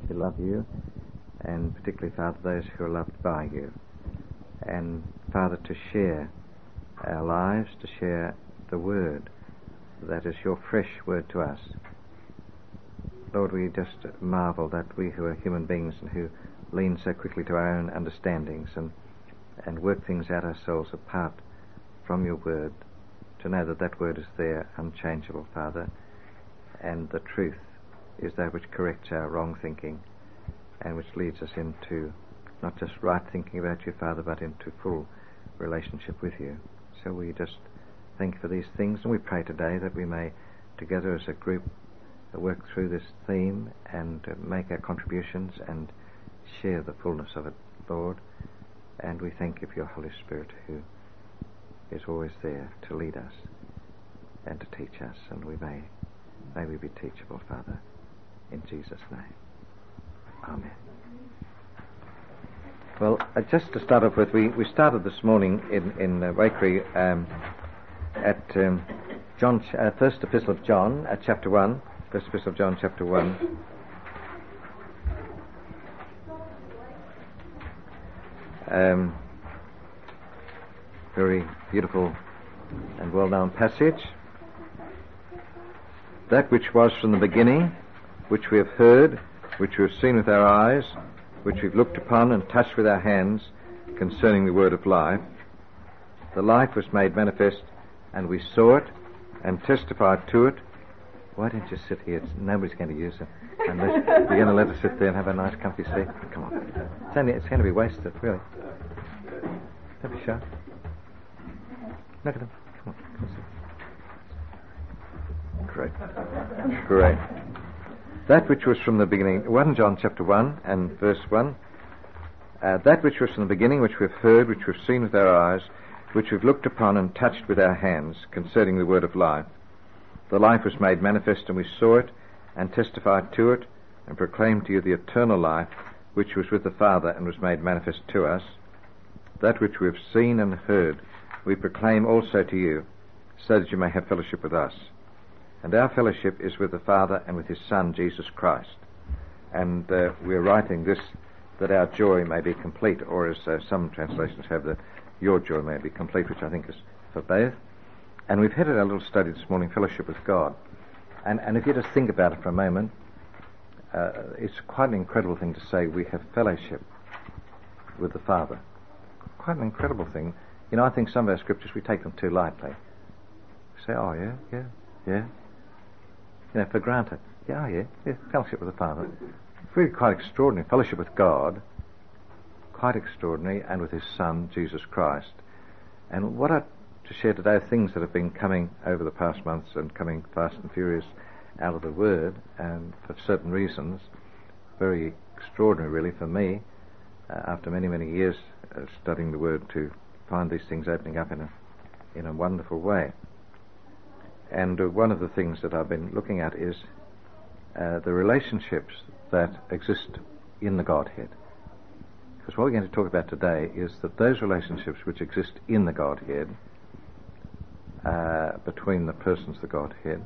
who love you, and particularly, Father, those who are loved by you. And, Father, to share our lives, to share the word that is your fresh word to us. Lord, we just marvel that we who are human beings and who lean so quickly to our own understandings and work things out ourselves apart from your word, to know that that word is there, unchangeable, Father, and the truth is that which corrects our wrong thinking and which leads us into not just right thinking about you, Father, but into full relationship with you. So we just thank you for these things, and we pray today that we may, together as a group, work through this theme and make our contributions and share the fullness of it, Lord. And we thank you for your Holy Spirit, who is always there to lead us and to teach us, and may we be teachable, Father, in Jesus' name. Amen. Well, just to start off with, we started this morning in Wakery at John, First Epistle of John, chapter 1. First Epistle of John, chapter 1. Very beautiful and well-known passage. That which was from the beginning, which we have heard, which we have seen with our eyes, which we've looked upon and touched with our hands, concerning the word of life. The life was made manifest, and we saw it and testified to it. Why don't you sit here? Nobody's going to use it. Unless you're going to let us sit there and have a nice comfy seat. Come on. It's going to be wasted, really. Don't be shy. Look at them. Come on. Great. That which was from the beginning, 1 John chapter 1 and verse 1, that which was from the beginning, which we've heard, which we've seen with our eyes, which we've looked upon and touched with our hands, concerning the word of life. The life was made manifest, and we saw it, and testified to it, and proclaimed to you the eternal life, which was with the Father, and was made manifest to us. That which we have seen and heard, we proclaim also to you, so that you may have fellowship with us. And our fellowship is with the Father and with his Son, Jesus Christ. And we are writing this that our joy may be complete, or as some translations have, that your joy may be complete, which I think is for both. And we've had a little study this morning, fellowship with God. And if you just think about it for a moment, it's quite an incredible thing to say we have fellowship with the Father. Quite an incredible thing. You know, I think some of our scriptures, we take them too lightly. We say, oh, yeah. You know, for granted. Yeah, fellowship with the Father. It's really quite extraordinary. Fellowship with God, quite extraordinary, and with his Son, Jesus Christ. And what I to share today are things that have been coming over the past months and coming fast and furious out of the Word, and for certain reasons, very extraordinary really for me, after many, many years studying the Word, to find these things opening up in a wonderful way. And one of the things that I've been looking at is the relationships that exist in the Godhead. Because what we're going to talk about today is that those relationships which exist in the Godhead, between the persons of the Godhead,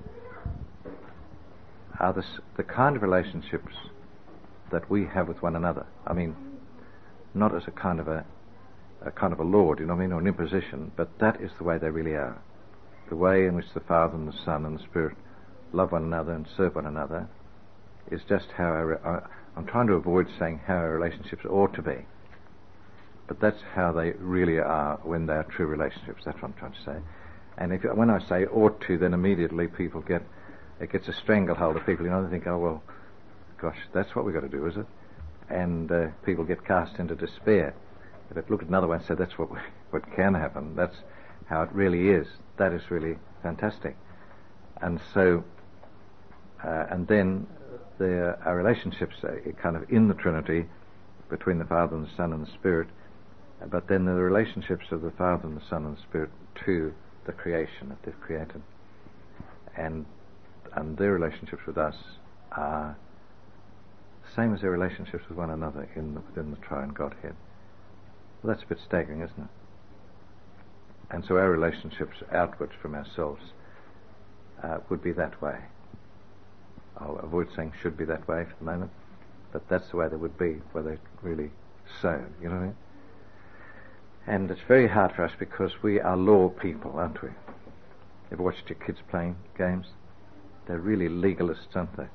are the kind of relationships that we have with one another. I mean, not as a kind of a lord, you know what I mean, or an imposition, but that is the way they really are. The way in which the Father and the Son and the Spirit love one another and serve one another is just how I'm trying to avoid saying how our relationships ought to be, but that's how they really are when they are true relationships. That's what I'm trying to say. And when I say ought to, then immediately it gets a stranglehold of people. You know, they think, oh well, gosh, that's what we've got to do, is it? And people get cast into despair. But look at another one and say that's what can happen. That's how it really is. That is really fantastic. And so, and then there are relationships kind of in the Trinity between the Father and the Son and the Spirit, but then there are the relationships of the Father and the Son and the Spirit to the creation that they've created. And their relationships with us are the same as their relationships with one another within the Triune Godhead. Well, that's a bit staggering, isn't it? And so our relationships outwards from ourselves would be that way. I'll avoid saying should be that way for the moment, but that's the way they would be, were they really so, you know what I mean? And it's very hard for us because we are law people, aren't we? Ever watched your kids playing games? They're really legalists, aren't they?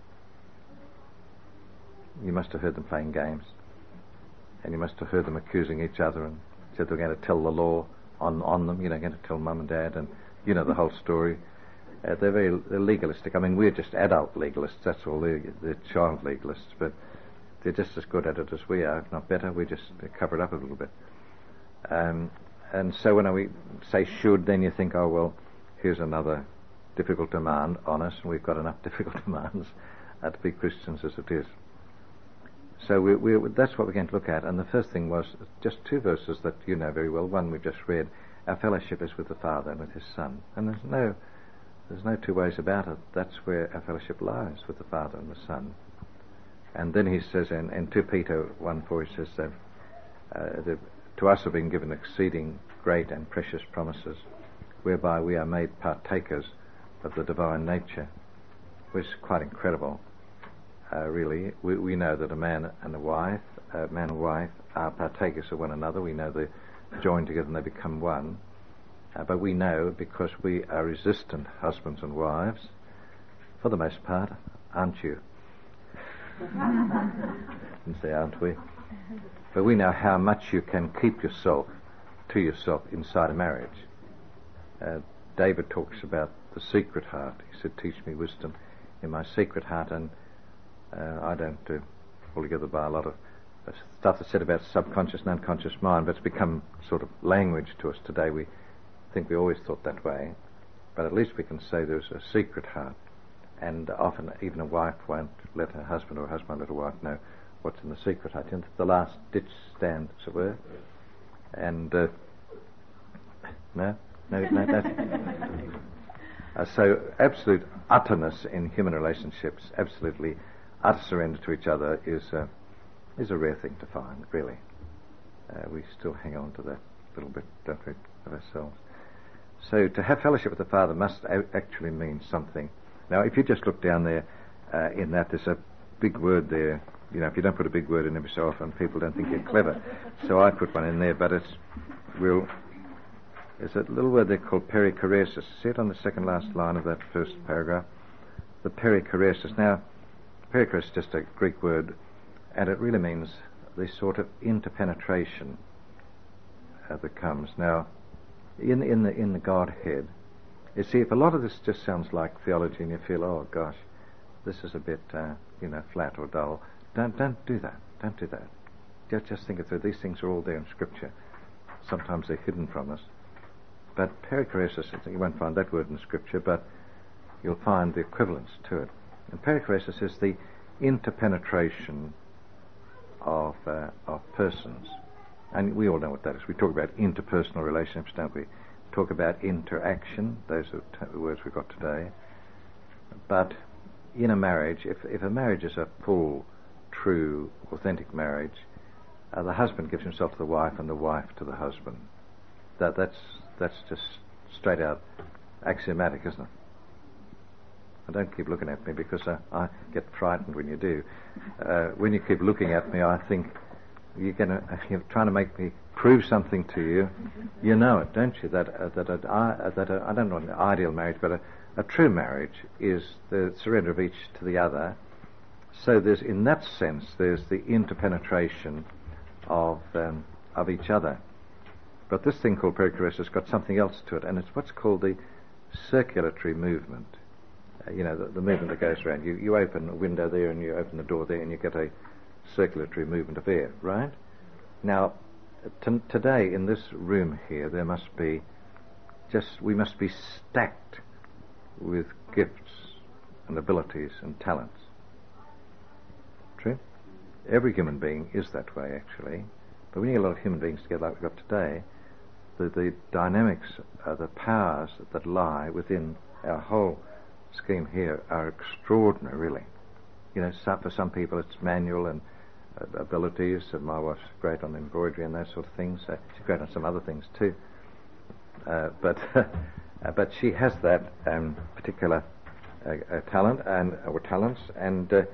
You must have heard them playing games. And you must have heard them accusing each other and said they're going to tell the law on them, going to tell mum and dad, and you know the whole story. They're legalistic. I mean, we're just adult legalists, that's all. They're child legalists, but they're just as good at it as we are, if not better. We just cover it up a little bit. And so when we say should, then you think, oh, well, here's another difficult demand on us, and we've got enough difficult demands to be Christians as it is. So that's what we're going to look at. And the first thing was just two verses that you know very well. One we've just read, our fellowship is with the Father and with His Son. And there's no two ways about it. That's where our fellowship lies, with the Father and the Son. And then he says in 2 Peter 1:4, he says that to us have been given exceeding great and precious promises, whereby we are made partakers of the divine nature, which is quite incredible. Really, we know that a man and wife are partakers of one another. We know they're joined together and they become one. But we know, because we are resistant husbands and wives, for the most part, aren't you? Didn't say aren't we? But we know how much you can keep yourself to yourself inside a marriage. David talks about the secret heart. He said, teach me wisdom in my secret heart. And I don't altogether buy a lot of stuff that's said about subconscious and unconscious mind, but it's become sort of language to us today. We think we always thought that way, but at least we can say there's a secret heart. And often even a wife won't let her husband, or a husband won't let a wife know what's in the secret heart. You know, the last ditch stand, as it were. And no, that's so absolute utterness in human relationships, absolutely utter surrender to each other is a rare thing to find, really. We still hang on to that little bit, don't we, of ourselves. So to have fellowship with the Father must actually mean something. Now, if you just look down there in that, there's a big word there. You know, if you don't put a big word in every so often, people don't think you're clever. So I put one in there, but there's a little word there called perichoresis. See it on the second last line of that first paragraph? The perichoresis. Now, perichoresis is just a Greek word, and it really means the sort of interpenetration that comes. Now, in the Godhead, you see, if a lot of this just sounds like theology and you feel, oh gosh, this is a bit, flat or dull, don't do that. Don't do that. Just think it through. These things are all there in Scripture. Sometimes they're hidden from us. But perichoresis, you won't find that word in Scripture, but you'll find the equivalence to it. And perichoresis is the interpenetration of persons. And we all know what that is. We talk about interpersonal relationships, don't we? Talk about interaction. Those are the words we've got today. But in a marriage, if a marriage is a full, true, authentic marriage, the husband gives himself to the wife and the wife to the husband. That's just straight out axiomatic, isn't it? And don't keep looking at me, because I get frightened when you do. When you keep looking at me, I think you're trying to make me prove something to you. You know it, don't you? That I don't know an ideal marriage, but a true marriage is the surrender of each to the other. So in that sense, there's the interpenetration of each other. But this thing called perichoresis has got something else to it, and it's what's called the circulatory movement. The movement that goes around. You open a window there and you open the door there and you get a circulatory movement of air, right? Now, today in this room here, we must be stacked with gifts and abilities and talents. True? Every human being is that way, actually. But when you get a lot of human beings together like we've got today, the dynamics, the powers that lie within our whole scheme here are extraordinary, really. For some people it's manual and abilities. My wife's great on embroidery and those sort of things. She's great on some other things too. But she has that particular talent or talents, and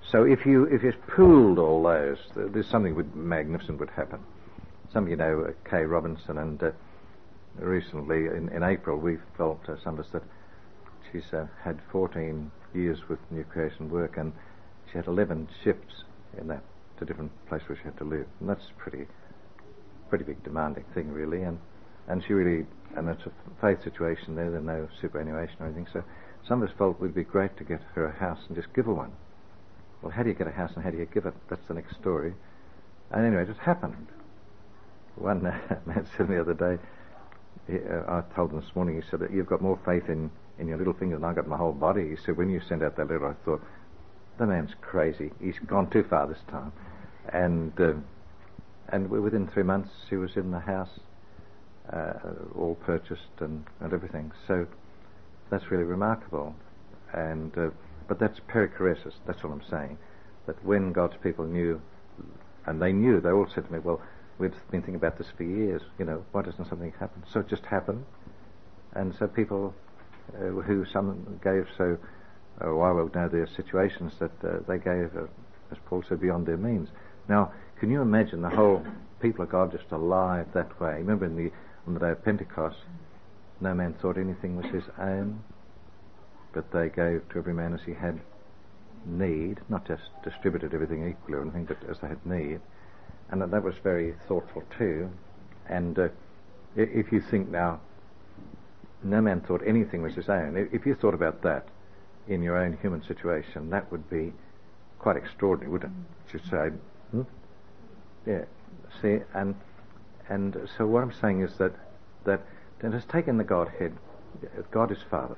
So if you pooled all those, there's something magnificent would happen. Some of you know Kay Robinson, and recently in April we felt, some of us, that she's had 14 years with New Creation Work, and she had 11 shifts in that to different places where she had to live, and that's pretty big demanding thing really, and she really, and it's a faith situation there. There's no superannuation or anything, so some of us felt it would be great to get her a house and just give her one. Well, how do you get a house and how do you give it? That's the next story. And anyway, it just happened. One man said the other day, I told him this morning, he said, you've got more faith in your little finger than I've got in my whole body. He said, when you sent out that letter, I thought, the man's crazy. He's gone too far this time. And within 3 months, she was in the house, all purchased and everything. So that's really remarkable. And but that's perichoresis. That's what I'm saying. That when God's people knew, and they knew, they all said to me, well, we've been thinking about this for years. Why doesn't something happen? So it just happened. And so people who some gave so a while ago, there are situations that they gave, as Paul said, beyond their means. Now, can you imagine the whole people of God just alive that way? Remember on the day of Pentecost, no man thought anything was his own, but they gave to every man as he had need, not just distributed everything equally or anything, but as they had need. And that was very thoughtful too. And if you think now, no man thought anything was his own, if you thought about that in your own human situation, that would be quite extraordinary, wouldn't it? You'd say, yeah, see, and so what I'm saying is that it has taken the Godhead. God is Father.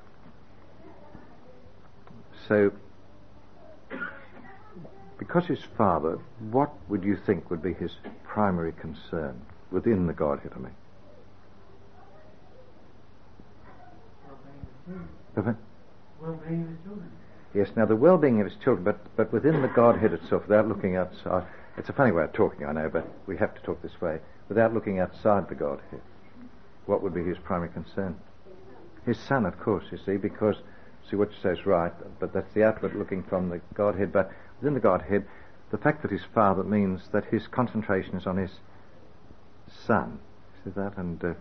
So, because he's Father, what would you think would be his primary concern within the Godhead? I mean, well-being of his children. Yes, now the well-being of his children, but within the Godhead itself, without looking outside. It's a funny way of talking, I know, but we have to talk this way. Without looking outside the Godhead, what would be his primary concern? His Son, of course, you see, because, see, what you say is right, but that's the outward looking from the Godhead. But within the Godhead, the fact that he's Father means that his concentration is on his Son. See that? And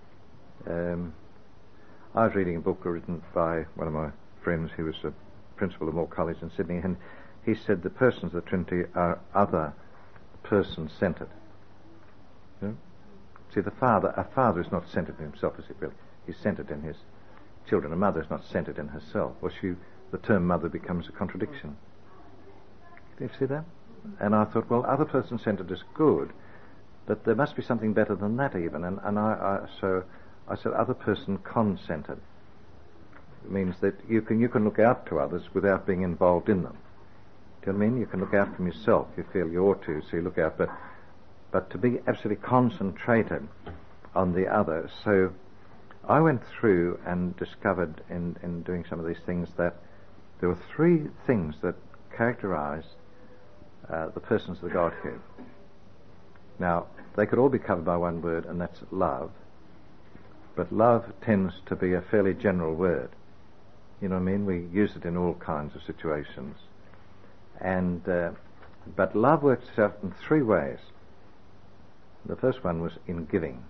I was reading a book written by one of my friends who was a principal of Moore College in Sydney, and he said the persons of the Trinity are other person-centred. See, a father is not centred in himself, is he really? He's centred in his children. A mother is not centred in herself. Or the term mother becomes a contradiction. Do you see that? And I thought, well, other person-centred is good, but there must be something better than that even. And so I said other person con-centred. It means that you can look out to others without being involved in them. Do you know what I mean? You can look out from yourself. You feel you ought to, so you look out. But to be absolutely concentrated on the other. So I went through and discovered in doing some of these things that there were 3 things that characterise the persons of the Godhead. Now, they could all be covered by one word, and that's love. But love tends to be a fairly general word. You know what I mean? We use it in all kinds of situations. And but love works out in 3 ways. The first one was in giving.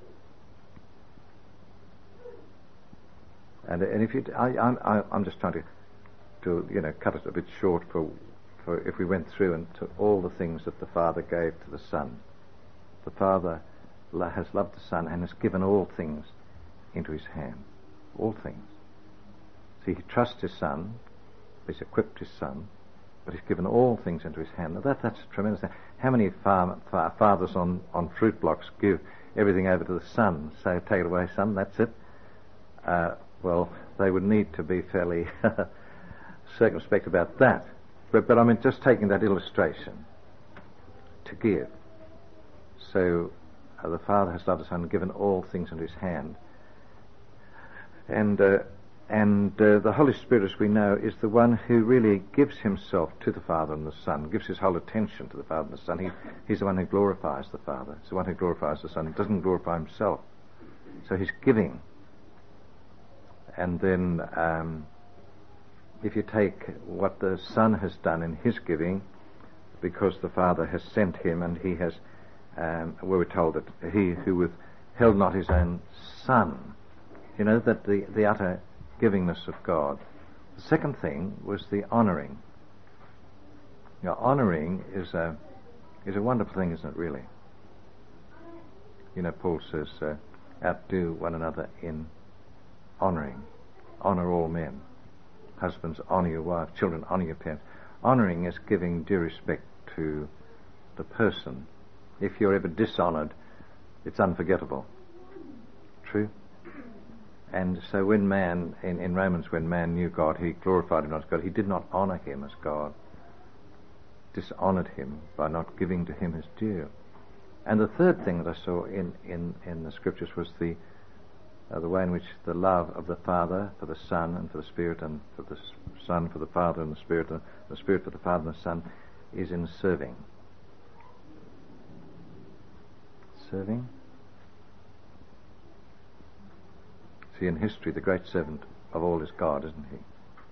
And if you, I'm just trying to cut it a bit short for if we went through and took all the things that the Father gave to the Son. The Father has loved the Son and has given all things into his hand. All things. See, he trusts his Son, he's equipped his Son, but he's given all things into his hand. Now that's a tremendous thing. How many fathers on fruit blocks give everything over to the Son, say, take it away, Son, that's it? Well, they would need to be fairly circumspect about that. But I mean, just taking that illustration, to give. So the Father has loved the Son and given all things into his hand. And the Holy Spirit, as we know, is the one who really gives himself to the Father and the Son, gives his whole attention to the Father and the Son. He's the one who glorifies the Father. He's the one who glorifies the Son. He doesn't glorify himself. So he's giving. And then if you take what the Son has done in his giving, because the Father has sent him, and he has, where we're told that he who withheld not his own Son, you know, that the utter givingness of God. The second thing was the honouring. Now, honouring is a wonderful thing, isn't it, really? You know, Paul says, outdo one another in honouring. Honour all men. Husbands, honour your wife. Children, honour your parents. Honouring is giving due respect to the person. If you're ever dishonoured, it's unforgettable. True? And so when man, in Romans, when man knew God, he glorified him not as God. He did not honour him as God. Dishonoured him by not giving to him his due. And the third thing that I saw in the scriptures was the way in which the love of the Father for the Son and for the Spirit, and for the Son for the Father and the Spirit for the Father and the Son, is in serving. Serving? See, in history, the great servant of all is God, isn't he?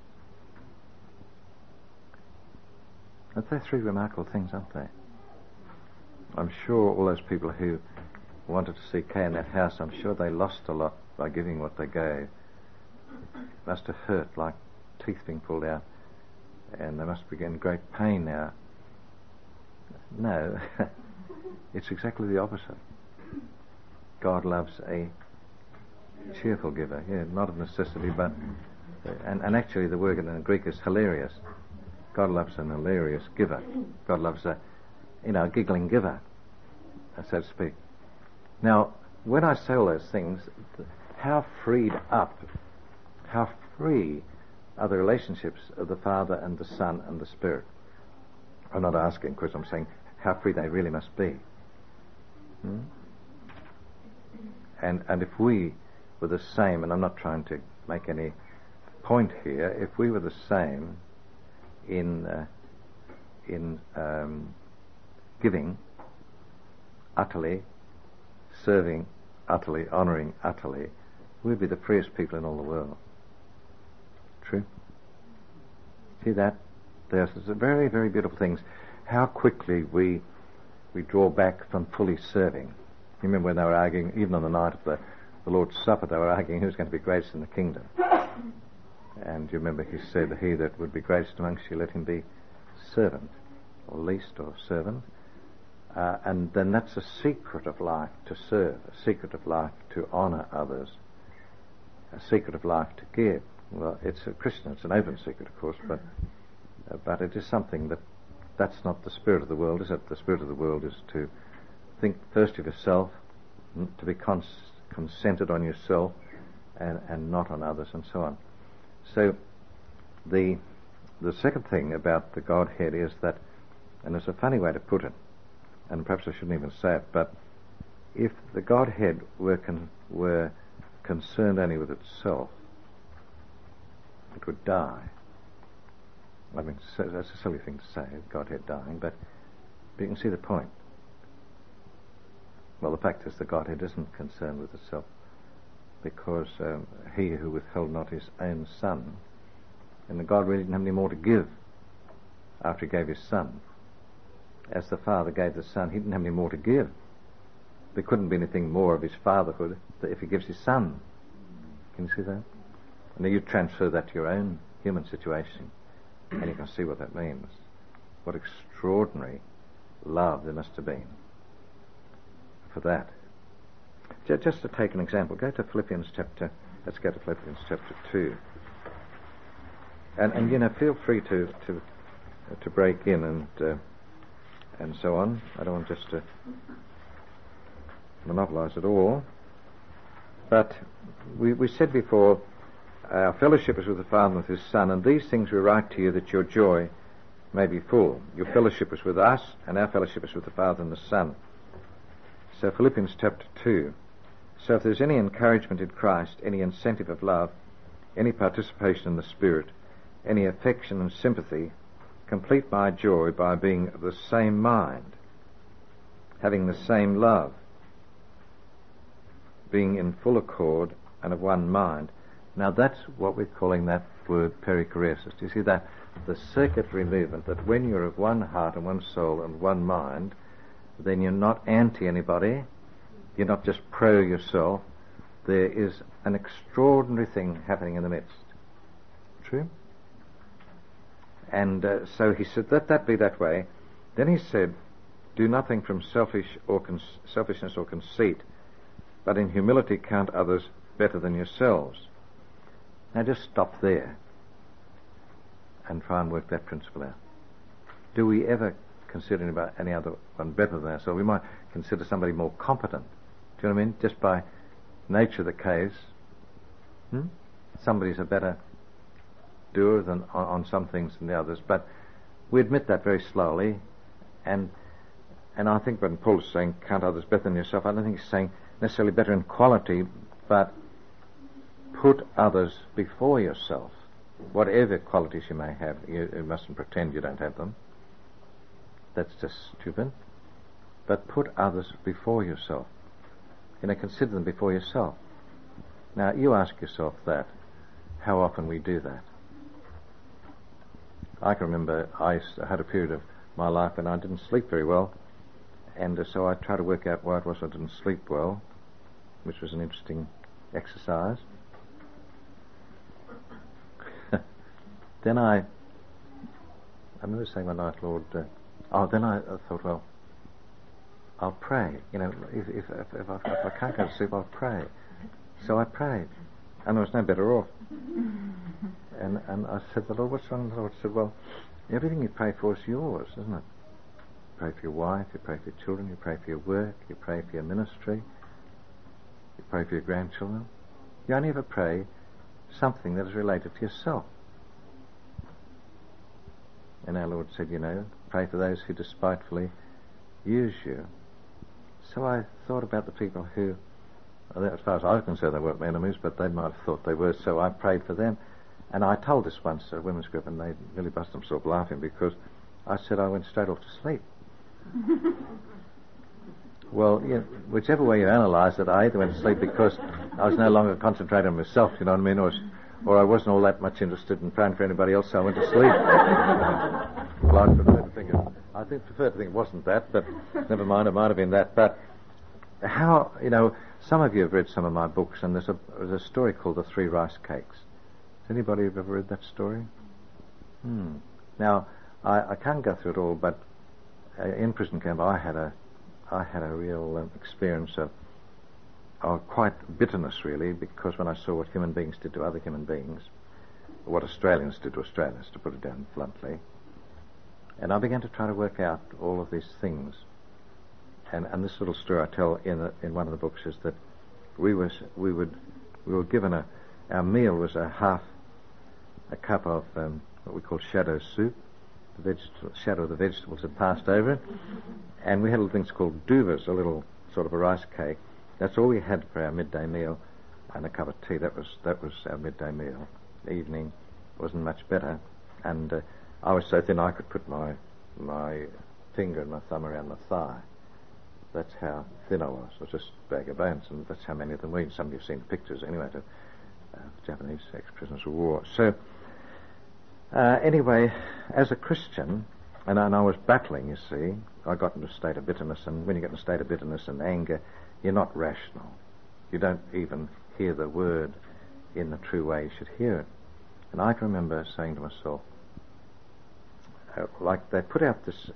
But they're three remarkable things, aren't they? I'm sure all those people who wanted to see Kay in that house, I'm sure they lost a lot by giving what they gave. It must have hurt like teeth being pulled out, and they must be in great pain now. No, it's exactly the opposite. God loves a cheerful giver, not of necessity, but and actually the word in the Greek is hilarious. God loves an hilarious giver. God loves a giggling giver, so to speak. Now, when I say all those things, how free are the relationships of the Father and the Son and the Spirit? I'm not asking, because I'm saying how free they really must be. And if we were the same, and I'm not trying to make any point here, if we were the same in giving utterly, serving utterly, honouring utterly, we'd be the freest people in all the world. True? See that? There's very, very beautiful things. How quickly we draw back from fully serving. You remember when they were arguing, even on the night of the Lord's Supper, they were arguing who's going to be greatest in the kingdom. And you remember he said, he that would be greatest amongst you, let him be servant, or least, or servant. And then that's a secret of life, to serve, a secret of life to honour others, a secret of life to give. Well, it's a Christian, it's an open secret, of course, but it is something that's not the spirit of the world, is it? The spirit of the world is to think first of yourself, to be concentrated on yourself, and not on others, and so on. So the second thing about the Godhead is that, and it's a funny way to put it, and perhaps I shouldn't even say it, but if the Godhead were concerned only with itself, it would die. I mean, that's a silly thing to say, Godhead dying, but you can see the point. Well, the fact is the Godhead isn't concerned with itself, because he who withheld not his own Son, and God really didn't have any more to give after he gave his Son. As the Father gave the Son, he didn't have any more to give. There couldn't be anything more of his fatherhood if he gives his Son. Can you see that? And then you transfer that to your own human situation, and you can see what that means. What extraordinary love there must have been for that. Just to take an example, let's go to Philippians chapter 2. And feel free to break in and so on. I don't want just to monopolise it all. But we said before, our fellowship is with the Father and with his Son, and these things we write to you that your joy may be full. Your fellowship is with us, and our fellowship is with the Father and the Son. So Philippians chapter 2. So if there's any encouragement in Christ, any incentive of love, any participation in the Spirit, any affection and sympathy, complete my joy by being of the same mind, having the same love, being in full accord and of one mind. Now that's what we're calling that word perichoresis. Do you see that? The circuitry movement, that when you're of one heart and one soul and one mind, then you're not anti anybody, you're not just pro yourself. There is an extraordinary thing happening in the midst. True? And so he said, let that be that way. Then he said, do nothing from selfishness or conceit, but in humility count others better than yourselves. Now just stop there and try and work that principle out. Do we ever consider any other one better than ourselves? We might consider somebody more competent. Do you know what I mean? Just by nature of the case, somebody's a better doer than on some things than the others. But we admit that very slowly, and I think when Paul is saying count others better than yourself, I don't think he's saying necessarily better in quality, but put others before yourself. Whatever qualities you may have, you mustn't pretend you don't have them. That's just stupid. But put others before yourself. Consider them before yourself. Now, you ask yourself that, how often we do that. I can remember I had a period of my life when I didn't sleep very well, and so I tried to work out why it was I didn't sleep well, which was an interesting exercise. Then I remember saying one night, Lord, then I thought, well, I'll pray. If I can't go to sleep, I'll pray. So I prayed, and I was no better off. And I said, the Lord, what's wrong? The Lord said, well, everything you pray for is yours, isn't it? You pray for your wife, you pray for your children, you pray for your work, you pray for your ministry, you pray for your grandchildren. You only ever pray something that is related to yourself. And our Lord said, pray for those who despitefully use you. So I thought about the people who, as far as I was concerned, they weren't my enemies, but they might have thought they were, so I prayed for them. And I told this once at a women's group, and they nearly busted themselves laughing, because I said I went straight off to sleep. Well, whichever way you analyse it, I either went to sleep because I was no longer concentrating on myself, you know what I mean, or I wasn't all that much interested in praying for anybody else, so I went to sleep. Well, I prefer to think it wasn't that, but never mind, it might have been that. But how, some of you have read some of my books, and there's a story called The Three Rice Cakes. Has anybody ever read that story? Now, I can't go through it all, but in prison camp I had a real experience of quite bitterness, really, because when I saw what human beings did to other human beings, what Australians did to Australians, to put it down bluntly, and I began to try to work out all of these things. And this little story I tell in one of the books is that we were given our meal was a cup of what we call shadow soup. The shadow of the vegetables had passed over it, and we had little things called duvas, a little sort of a rice cake. That's all we had for our midday meal, and a cup of tea. That was our midday meal. The evening wasn't much better, and I was so thin I could put my finger and my thumb around my thigh. That's how thin I was. It was just a bag of bones, and that's how many of them were. Some of you have seen pictures anyway of Japanese ex-prisoners of war. So anyway, as a Christian, and I was battling, you see, I got into a state of bitterness, and when you get in a state of bitterness and anger, you're not rational. You don't even hear the word in the true way you should hear it. And I can remember saying to myself, like they put out this,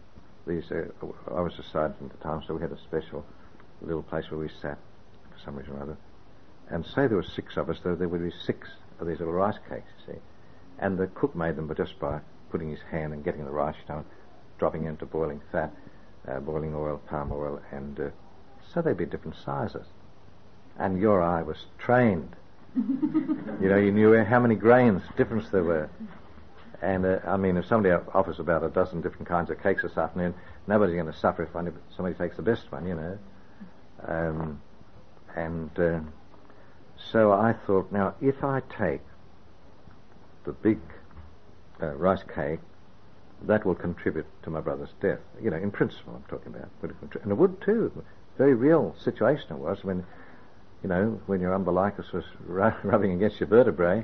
I was a sergeant at the time, so we had a special little place where we sat for some reason or other. And say there were 6 of us, there would be 6 of these little rice cakes, you see. And the cook made them just by putting his hand and getting the rice, dropping into boiling fat, boiling oil, palm oil, and so they'd be different sizes. And your eye was trained. You knew how many grains difference there were. And if somebody offers about a dozen different kinds of cakes this afternoon, nobody's going to suffer if somebody takes the best one, So I thought, now, if I take the big rice cake, that will contribute to my brother's death. In principle I'm talking about. And it would too. Very real situation it was. when your umbilicus was rubbing against your vertebrae,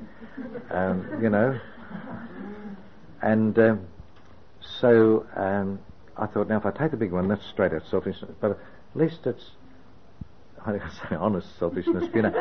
So I thought, now if I take the big one, that's straight out selfishness, but at least it's, I don't say honest selfishness,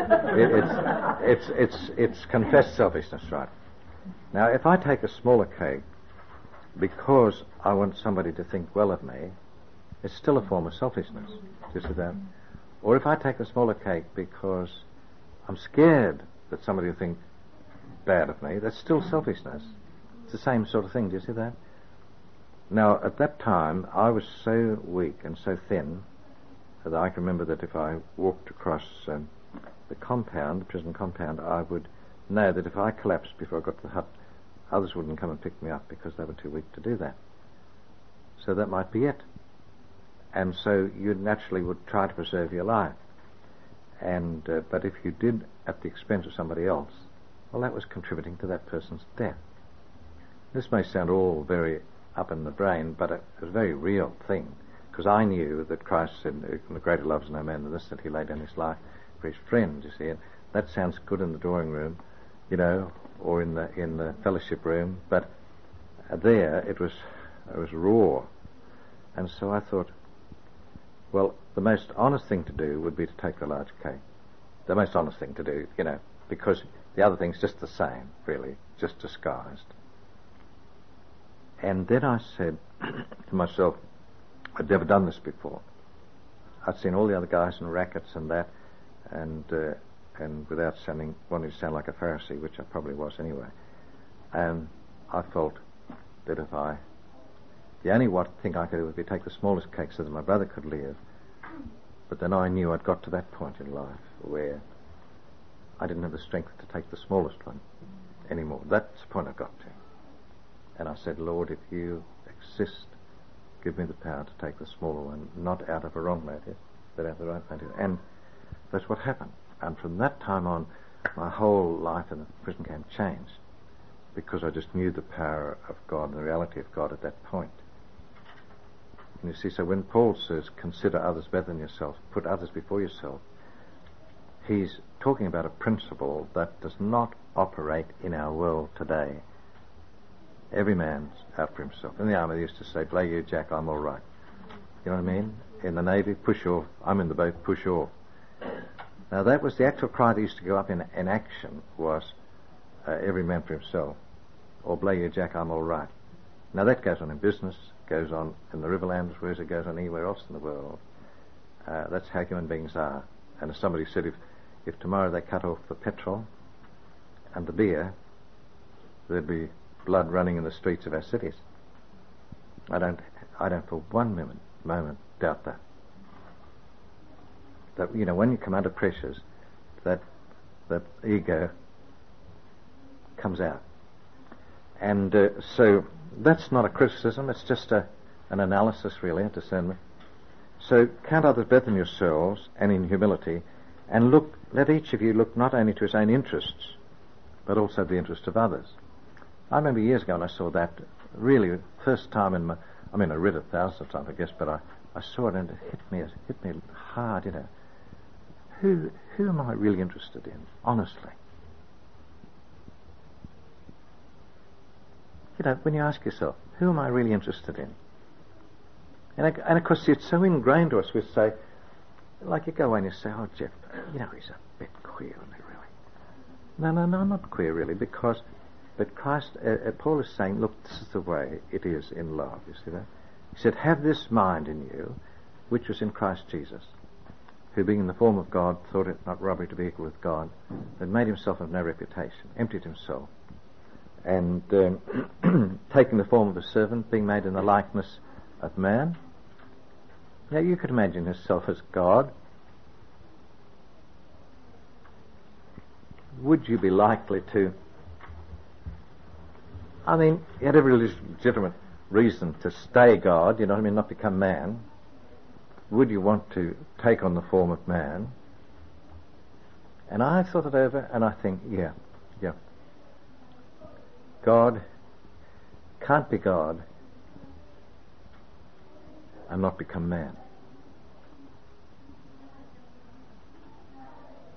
it's confessed selfishness, right? Now, if I take a smaller cake because I want somebody to think well of me, it's still a form of selfishness. Do you see that? Or if I take a smaller cake because I'm scared that somebody will think bad of me, that's still selfishness. It's the same sort of thing. Do you see that? Now, at that time, I was so weak and so thin that I can remember that if I walked across the prison compound, I would know that if I collapsed before I got to the hut, others wouldn't come and pick me up because they were too weak to do that. So that might be it. And so you naturally would try to preserve your life. And but if you did at the expense of somebody else, well, that was contributing to that person's death. This may sound all very up in the brain, but it was a very real thing, because I knew that Christ said, "The greater love is no man than this, that he laid down his life for his friends." You see, and that sounds good in the drawing room, or in the fellowship room, but there it was raw. And so I thought, well, the most honest thing to do would be to take the large cake. The most honest thing to do, because the other thing's just the same, really, just disguised. And then I said to myself, I'd never done this before. I'd seen all the other guys in rackets and that, and without wanting to sound like a Pharisee, which I probably was anyway, and I felt that the only thing I could do would be take the smallest cake so that my brother could live. But then I knew I'd got to that point in life where I didn't have the strength to take the smallest one anymore. That's the point I got to. And I said, Lord, if you exist, give me the power to take the smaller one, not out of a wrong motive, but out of the right motive. And that's what happened. And from that time on, my whole life in the prison camp changed, because I just knew the power of God and the reality of God at that point. And you see, so when Paul says, consider others better than yourself, put others before yourself, he's talking about a principle that does not operate in our world today. Every man's out for himself. In the army, they used to say, "Play you, Jack, I'm all right." You know what I mean? In the Navy, push off. I'm in the boat, push off. Now, that was the actual cry that used to go up in action, was every man for himself, or "Play you, Jack, I'm all right." Now, that goes on in business, goes on in the Riverlands, whereas it goes on anywhere else in the world. That's how human beings are. And as somebody said, if tomorrow they cut off the petrol and the beer, there'd be blood running in the streets of our cities. I don't for one moment doubt that. That when you come under pressures, that ego comes out. And so that's not a criticism, it's just an analysis, really, a discernment. So count others better than yourselves, and in humility, and let each of you look not only to his own interests, but also the interests of others. I remember years ago when I saw that, really, first time I read it thousands of times, I guess, but I saw it and it hit me hard, Who am I really interested in, honestly? When you ask yourself, who am I really interested in? And of course, it's so ingrained to us, we say, like you go away and you say, "Oh, Jeff, he's a bit queer, isn't he, really?" No, not queer, really, but Christ, Paul is saying, look, this is the way it is in love, you see that? He said, "Have this mind in you, which was in Christ Jesus, who being in the form of God, thought it not robbery to be equal with God, but made himself of no reputation, emptied himself, and taking the form of a servant, being made in the likeness of man." Now, you could imagine yourself as God. Would you be likely to... you had every legitimate reason to stay God, not become man. Would you want to take on the form of man? And I thought it over, and I think, yeah. God can't be God and not become man.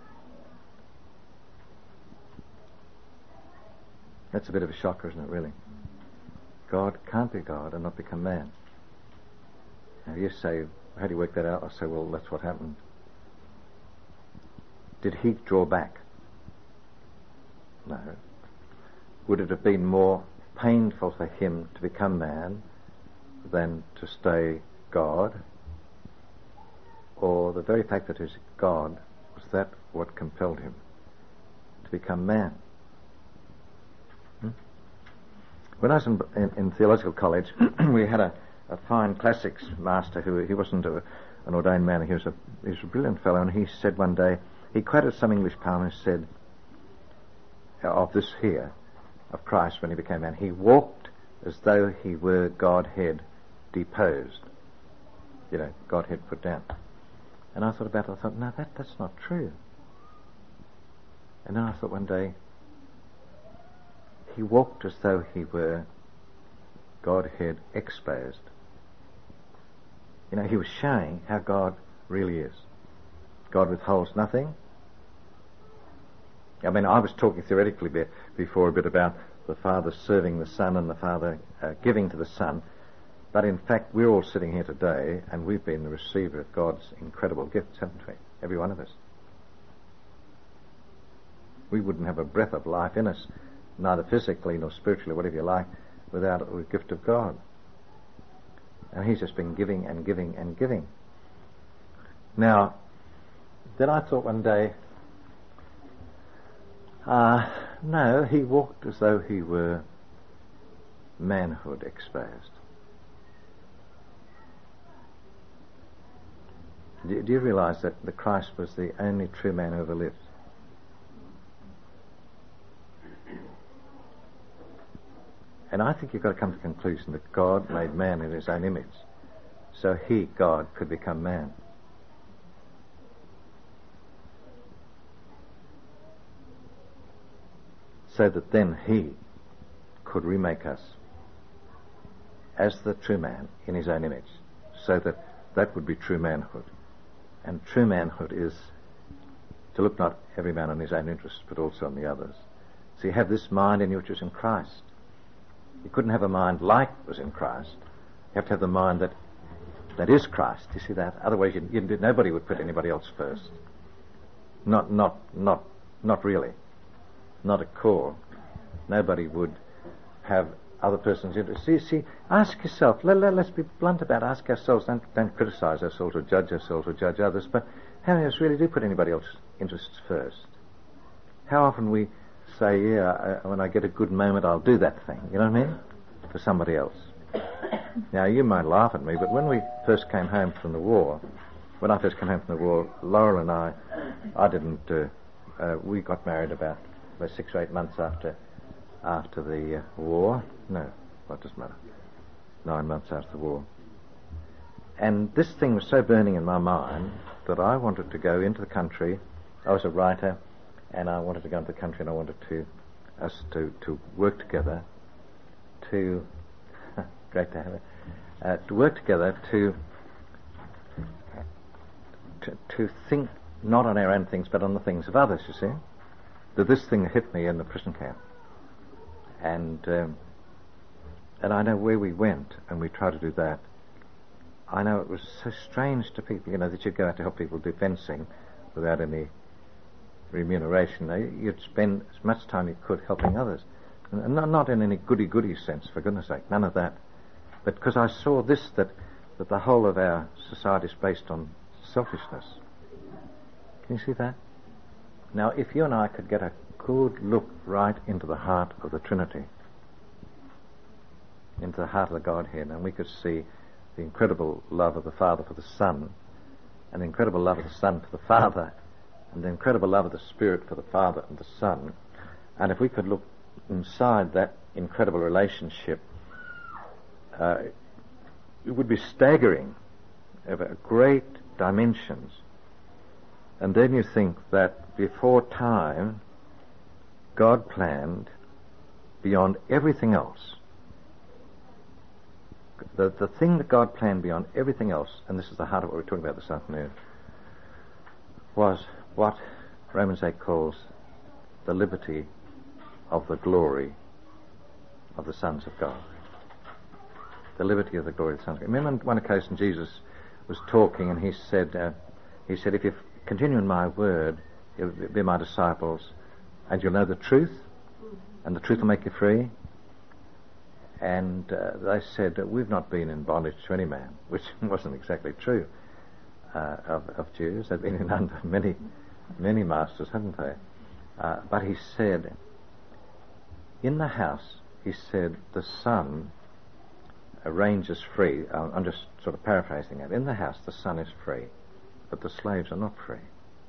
That's a bit of a shocker, isn't it, really? God can't be God and not become man. Now you say, how do you work that out? I say, well, that's what happened. Did he draw back? No. Would it have been more painful for him to become man than to stay God? Or the very fact that he's God, was that what compelled him to become man? When I was in theological college, we had a fine classics master he wasn't an ordained man. He was a brilliant fellow, and he said one day, he quoted some English poem and said of this here, of Christ when he became man, he walked as though he were Godhead deposed. Godhead put down. And I thought about it, I thought, no, that's not true. And then I thought one day, he walked as though he were Godhead exposed. He was showing how God really is. God withholds nothing. I mean, I was talking theoretically before a bit about the Father serving the Son and the Father giving to the Son. But in fact, we're all sitting here today and we've been the receiver of God's incredible gifts, haven't we? Every one of us. We wouldn't have a breath of life in us, neither physically nor spiritually, whatever you like, without the gift of God. And he's just been giving and giving and giving. Now, then I thought one day, no, he walked as though he were manhood exposed. Do you realize that the Christ was the only true man who ever lived? And I think you've got to come to the conclusion that God made man in his own image, so he, God, could become man. So that then he could remake us as the true man in his own image, so that that would be true manhood. And true manhood is to look not every man on his own interests, but also on the others. So you have this mind in you which is in Christ. You couldn't have a mind like was in Christ. You have to have the mind that is Christ. You see that? Otherwise, nobody would put anybody else first. Not really. Not at core. Nobody would have other person's interests. See, ask yourself. Let's be blunt about it. Ask ourselves. Don't criticize ourselves or judge ourselves or judge others. But how many of us really do put anybody else's interests first? How often we say, when I get a good moment, I'll do that thing. You know what I mean? For somebody else. Now, you might laugh at me, but when we first came home from the war, Laurel and I didn't. We got married about 6 or 8 months after the war. No, that doesn't matter. 9 months after the war. And this thing was so burning in my mind that I wanted to go into the country. I was a writer, and I wanted to go into the country, and I wanted us to work together. Great to have it. To work together to think not on our own things, but on the things of others. You see, that this thing hit me in the prison camp, and I know where we went, and we tried to do that. I know it was so strange to people, that you'd go out to help people do fencing without any remuneration. You'd spend as much time you could helping others, and not in any goody-goody sense, for goodness sake, none of that. But because I saw this, that the whole of our society is based on selfishness. Can you see that? Now, if you and I could get a good look right into the heart of the Trinity, into the heart of the Godhead, and we could see the incredible love of the Father for the Son, and the incredible love of the Son for the Father, and the incredible love of the Spirit for the Father and the Son, and if we could look inside that incredible relationship, it would be staggering, of great dimensions. And then you think that before time, God planned beyond everything else. The thing that God planned beyond everything else, and this is the heart of what we're talking about this afternoon, was what Romans 8 calls the liberty of the glory of the sons of God. The liberty of the glory of the sons of God. Remember on one occasion Jesus was talking and he said, if you continue in my word, you'll be my disciples, and you'll know the truth, and the truth will make you free. And they said, we've not been in bondage to any man, which wasn't exactly true of Jews. They've been in under many masters, haven't they? But he said, in the house, he said, the son ranges free. I'm just sort of paraphrasing that. In the house, the son is free, but the slaves are not free.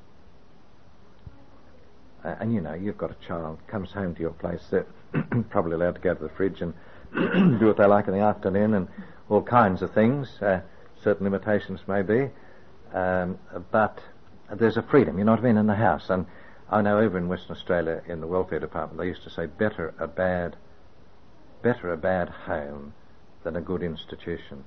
And you know, you've got a child, comes home to your place, they're probably allowed to go to the fridge and do what they like in the afternoon and all kinds of things. Certain limitations may be. But there's a freedom, you know what I mean, in the house. And I know over in Western Australia, in the welfare department, they used to say, better a bad home than a good institution.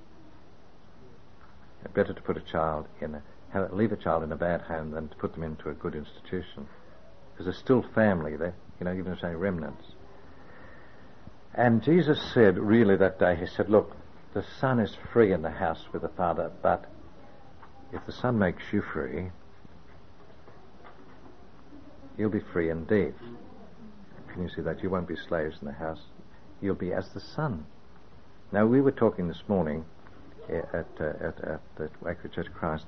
Better to put a child leave a child in a bad home than to put them into a good institution. Because there's still family there, you know, even if there's only remnants. And Jesus said, really that day, he said, look, the son is free in the house with the father, but if the son makes you free, you'll be free indeed. Can you see that? You won't be slaves in the house. You'll be as the son. Now, we were talking this morning at the Wakefield Church of Christ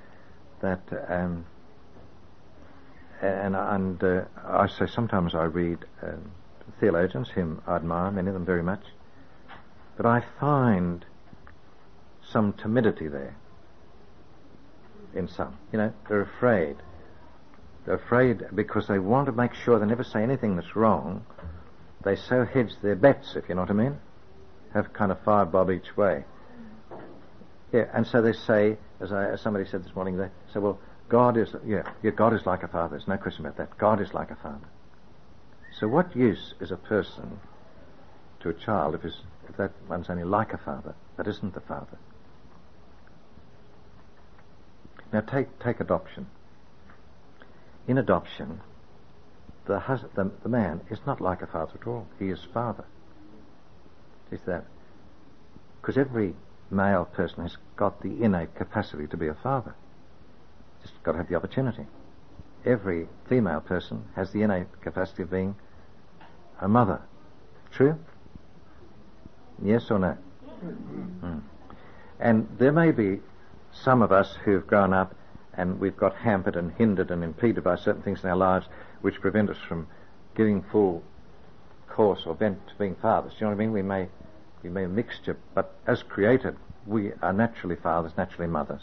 I say sometimes I read theologians whom I admire, many of them very much, but I find some timidity there in some. You know, they're afraid. They're afraid because they want to make sure they never say anything that's wrong. They so hedge their bets, if you know what I mean. Have kind of firebob each way. Yeah, and so they say, as somebody said this morning, they say, well, God is like a father. There's no question about that. God is like a father. So what use is a person to a child if that one's only like a father, but isn't the father? Now take adoption. In adoption, the man is not like a father at all. He is father. Is that? Because every male person has got the innate capacity to be a father. Just got to have the opportunity. Every female person has the innate capacity of being a mother. True? Yes or no? Mm. And there may be some of us who've grown up and we've got hampered and hindered and impeded by certain things in our lives which prevent us from giving full course or bent to being fathers. Do you know what I mean? We may be a mixture, but as created, we are naturally fathers, naturally mothers.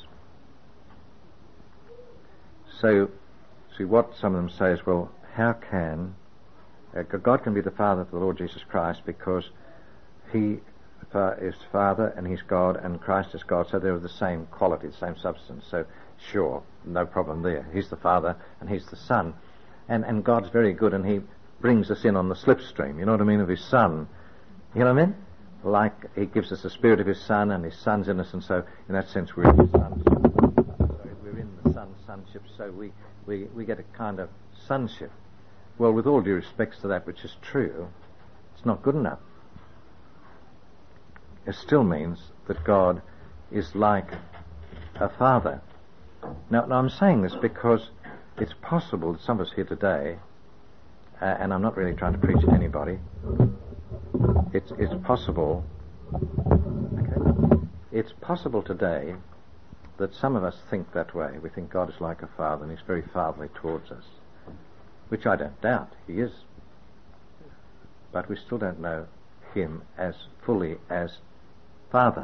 So, see, what some of them say is, well, how can God can be the Father of the Lord Jesus Christ because He is Father and He's God and Christ is God, so they're of the same quality, the same substance. So, sure, no problem there. He's the Father and He's the Son. And God's very good and He brings us in on the slipstream, you know what I mean, of His Son. You know what I mean? Like He gives us the Spirit of His Son and His Son's in us, and so in that sense we're in the Son's. We're in the sonship, so we get a kind of sonship. Well, with all due respects to that which is true, it's not good enough. It still means that God is like a father. Now I'm saying this because it's possible that some of us here today, and I'm not really trying to preach to anybody, it's possible, okay, it's possible today that some of us think that way. We think God is like a father and He's very fatherly towards us, which I don't doubt He is. But we still don't know Him as fully as Father.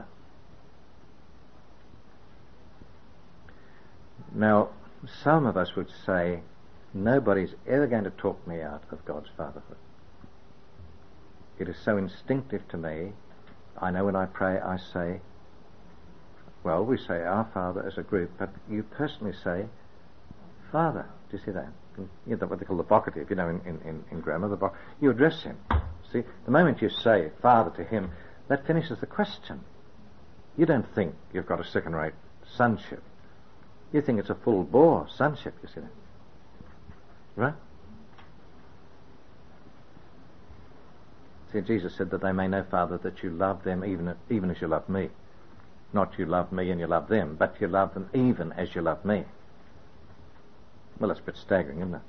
Now, some of us would say, nobody's ever going to talk me out of God's fatherhood. It is so instinctive to me. I know when I pray, I say, well, we say our Father as a group, but you personally say, Father. Do you see that? You know what they call the vocative, you know, in grammar. You address Him. See, the moment you say Father to Him, that finishes the question. You don't think you've got a second-rate sonship. You think it's a full-bore sonship, you see that? Right? See, Jesus said that they may know, Father, that you love them even as you love me. Not you love me and you love them, but you love them even as you love me. Well, that's a bit staggering, isn't it?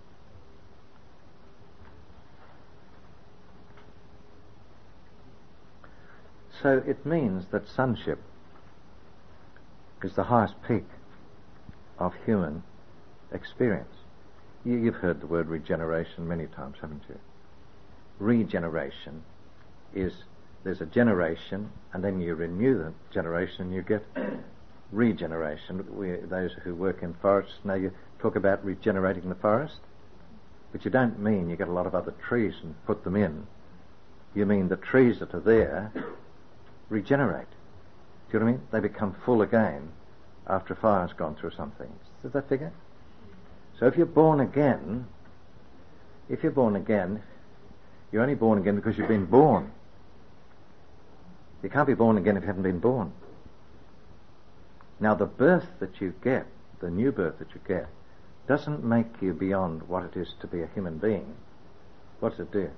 So it means that sonship is the highest peak of human experience. You've heard the word regeneration many times, haven't you? Regeneration is, there's a generation, and then you renew the generation and you get regeneration. Those who work in forests know you talk about regenerating the forest, but you don't mean you get a lot of other trees and put them in. You mean the trees that are there regenerate. Do you know what I mean? They become full again after a fire's gone through something. Does that figure? So if you're born again, you're only born again because you've been born. You can't be born again if you haven't been born. Now the birth that you get, the new birth that you get, doesn't make you beyond what it is to be a human being. What does it do?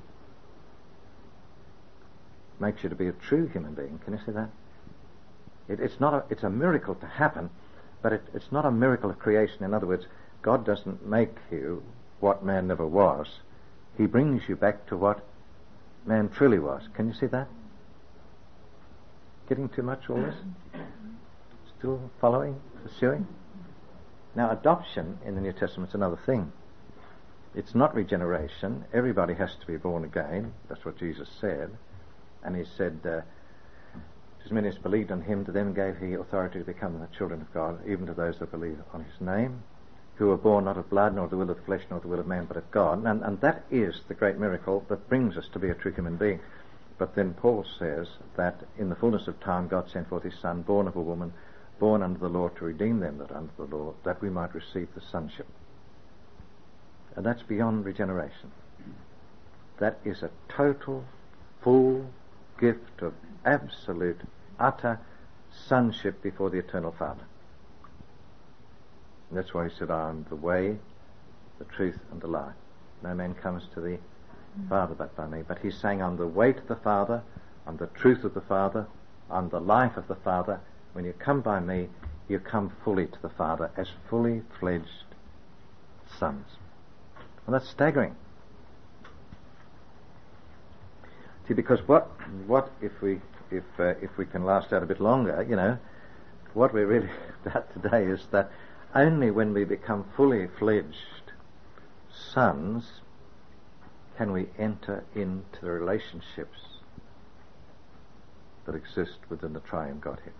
Makes you to be a true human being. Can you see that? It's a miracle to happen, but it's not a miracle of creation. In other words, God doesn't make you what man never was. He brings you back to what man truly was. Can you see that? Getting too much, all this? Still following? Pursuing? Now, adoption in the New Testament is another thing. It's not regeneration. Everybody has to be born again. That's what Jesus said. And he said, as many as believed on him, to them gave he authority to become the children of God, even to those that believe on his name, who were born not of blood, nor of the will of the flesh, nor of the will of man, but of God. And that is the great miracle that brings us to be a true human being. But then Paul says that in the fullness of time God sent forth his Son, born of a woman, born under the law, to redeem them that are under the law, that we might receive the sonship. And that's beyond regeneration. That is a total, full gift of absolute, utter sonship before the eternal Father. And that's why he said, I am the way, the truth, and the life. No man comes to the Father but by me. But he's saying, I'm the way to the Father, I'm the truth of the Father, I'm the life of the Father. When you come by me, you come fully to the Father as fully fledged sons. And that's staggering. See, because what if we can last out a bit longer, you know, what we're really about today is that only when we become fully fledged sons can we enter into the relationships that exist within the triune Godhead.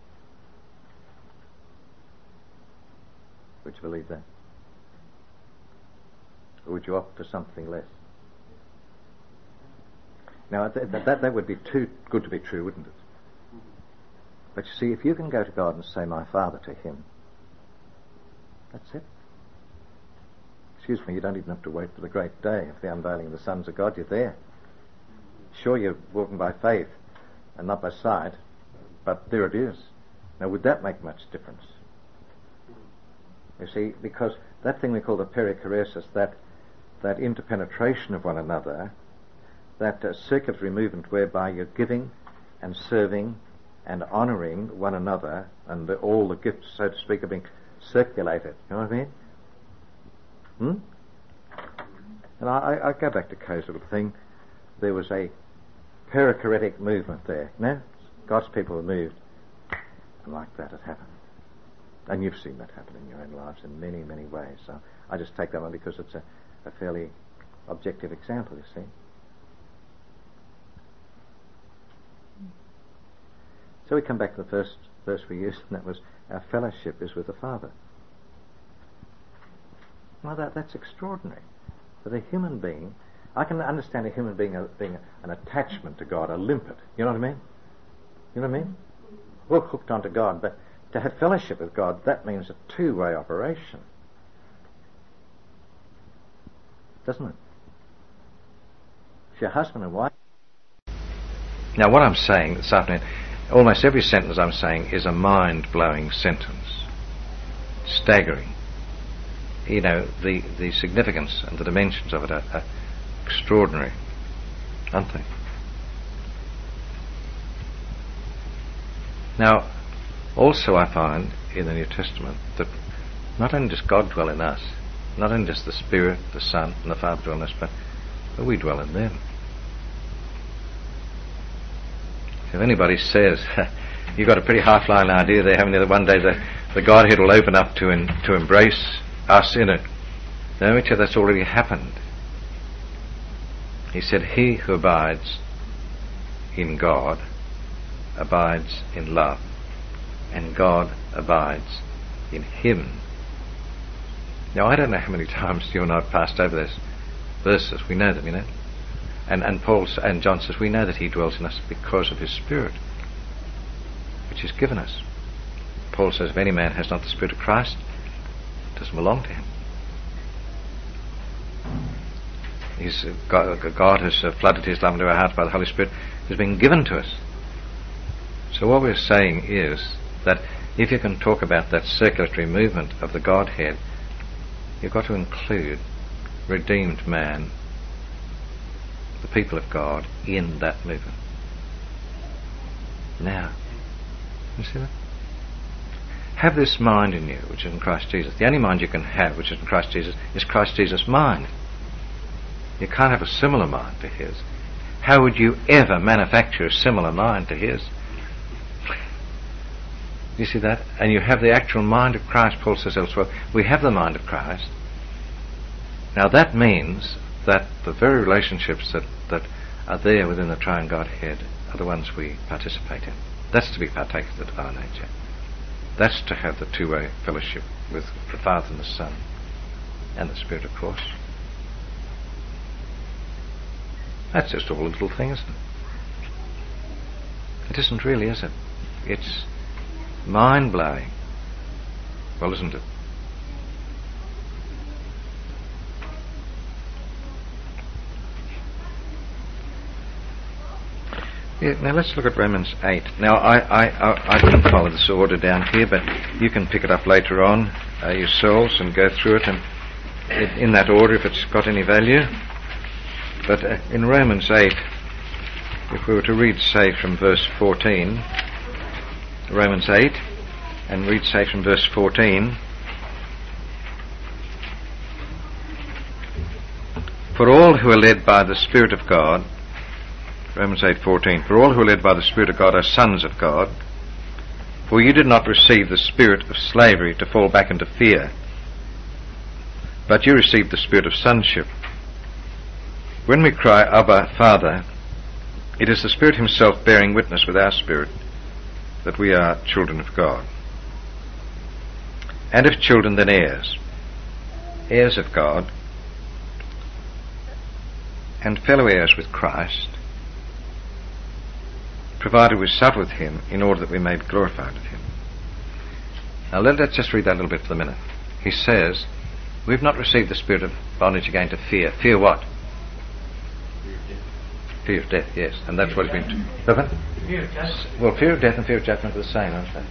Would you believe that? Or would you opt for something less? Now, that would be too good to be true, wouldn't it? But you see, if you can go to God and say, my Father, to him, that's it. Excuse me, you don't even have to wait for the great day of the unveiling of the sons of God. You're there. Sure, you're walking by faith and not by sight, but there it is. Now, would that make much difference? You see, because that thing we call the perichoresis, that interpenetration of one another, that circulatory movement whereby you're giving and serving and honouring one another, and all the gifts, so to speak, are being circulated. You know what I mean? And I go back to Coe's little thing. There was a perichoretic movement there. No? God's people were moved. And like that it happened. And you've seen that happen in your own lives in many, many ways. So I just take that one because it's a fairly objective example, you see. So we come back to the first verse we used, and that was, our fellowship is with the Father. Well, that's extraordinary. That a human being, I can understand a human being being an attachment to God, a limpet. You know what I mean? You know what I mean? We're hooked onto God, but to have fellowship with God, that means a two-way operation. Doesn't it? If you're husband and wife. Now, what I'm saying this afternoon, almost every sentence I'm saying is a mind-blowing sentence. Staggering. You know, the significance and the dimensions of it are extraordinary, aren't they? Now, also I find in the New Testament that not only does God dwell in us, not only does the Spirit, the Son, and the Father dwell in us, but we dwell in them. If anybody says, you've got a pretty high-flying idea there, haven't you, that one day the Godhead will open up to embrace us in it. No, we tell you, that's already happened. He said, he who abides in God abides in love, and God abides in him. Now, I don't know how many times you and I have passed over those verses. We know them, you know. And Paul and John says, we know that he dwells in us because of his Spirit, which is given us. Paul says, if any man has not the Spirit of Christ, it doesn't belong to him. God has flooded his love into our hearts by the Holy Spirit, has been given to us. So what we're saying is that if you can talk about that circulatory movement of the Godhead, you've got to include redeemed man, the people of God, in that movement. Now, you see that? Have this mind in you, which is in Christ Jesus. The only mind you can have, which is in Christ Jesus, is Christ Jesus' mind. You can't have a similar mind to his. How would you ever manufacture a similar mind to his? You see that? And you have the actual mind of Christ. Paul says elsewhere, we have the mind of Christ. Now that means that the very relationships that are there within the triune Godhead are the ones we participate in. That's to be partakers of the divine nature. That's to have the two-way fellowship with the Father and the Son and the Spirit, of course. That's just all a little thing, isn't it? It isn't really, is it? It's mind-blowing. Well, isn't it? Yeah, now let's look at Romans 8. Now, I didn't follow this order down here, but you can pick it up later on yourselves and go through it and in that order if it's got any value. But in Romans 8, if we were to read, say, from verse 14, Romans 8, and read, say, from verse 14, for all who are led by the Spirit of God, Romans 8:14, for all who are led by the Spirit of God are sons of God, for you did not receive the spirit of slavery to fall back into fear, but you received the spirit of sonship. When we cry, Abba, Father, it is the Spirit himself bearing witness with our spirit that we are children of God. And if children, then heirs, heirs of God, and fellow heirs with Christ, provided we suffer with him in order that we may be glorified with him. Now let's just read that a little bit for the minute. He says, we've not received the spirit of bondage again to fear. Fear what? Fear of death, yes. And that's what it's been... Fear of judgment. Well, fear of death and fear of judgment are the same, aren't they?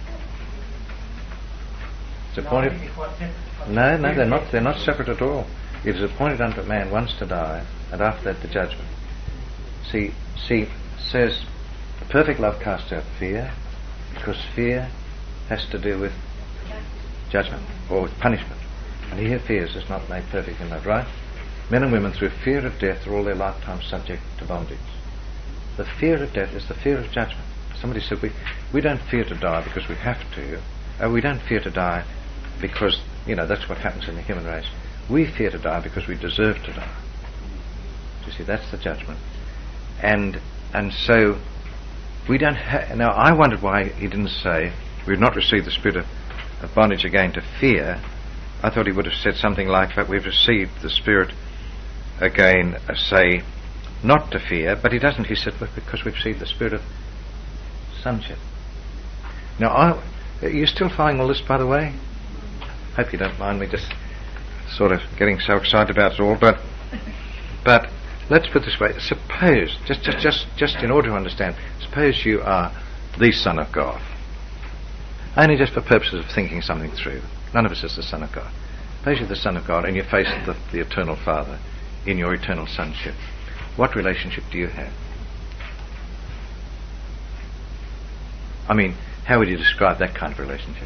It's appointed... No, they're not separate at all. It is appointed unto man once to die, and after that the judgment. See, it says, perfect love casts out fear, because fear has to do with judgment, or with punishment. And here fears is not made perfect in love, right? Men and women, through fear of death, are all their lifetime subject to bondage. The fear of death is the fear of judgment. Somebody said, we don't fear to die because we have to. We don't fear to die because, that's what happens in the human race. We fear to die because we deserve to die. You see, that's the judgment. And so, we don't have... Now, I wondered why he didn't say, we've not received the spirit of bondage again to fear. I thought he would have said something like that, we've received the spirit again, say, not to fear, but he doesn't. He said, because we've received the spirit of sonship. Now, are you still following all this, by the way? Hope you don't mind me just sort of getting so excited about it all, but let's put it this way. Suppose, just in order to understand, suppose you are the Son of God. Only just for purposes of thinking something through. None of us is the Son of God. Suppose you're the Son of God and you face the eternal Father in your eternal sonship. What relationship do you have? I mean, How would you describe that kind of relationship?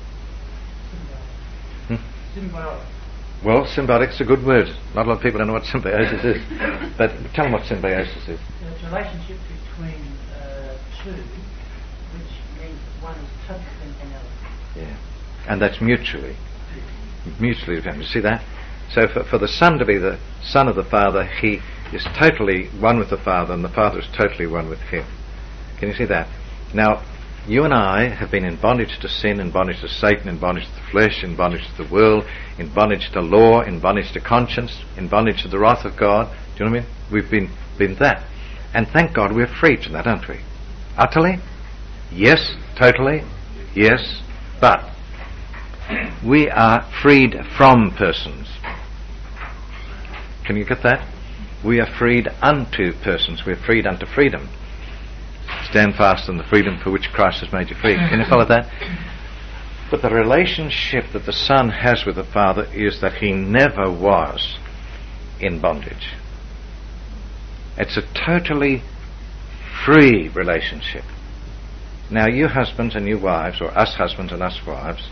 Symbiotic. Well, symbiotic's a good word. Not a lot of people know what symbiosis is. But tell them what symbiosis is. It's a relationship between two, which means that one is totally something else. Yeah. And that's mutually dependent. You see that? So for the Son to be the Son of the Father, he is totally one with the Father, and the Father is totally one with him. Can you see that? Now, you and I have been in bondage to sin, in bondage to Satan, in bondage to the flesh, in bondage to the world, in bondage to law, in bondage to conscience, in bondage to the wrath of God. Do you know what I mean? We've been that. And thank God we're freed from that, aren't we? Utterly? Yes. Totally? Yes. But we are freed from persons. Can you get that? We are freed unto persons. We're freed unto freedom. Stand fast in the freedom for which Christ has made you free. Can you follow that? But the relationship that the Son has with the Father is that he never was in bondage. It's a totally free relationship. Now, you husbands and you wives, or us husbands and us wives,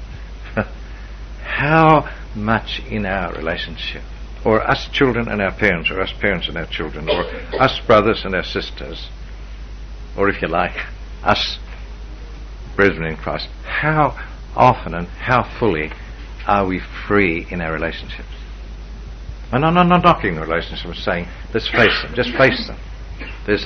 how much in our relationship, or us children and our parents, or us parents and our children, or us brothers and our sisters, or if you like, us brethren in Christ, how often and how fully are we free in our relationships? And I'm not knocking the relationship, I'm saying, let's face them, just face them. There's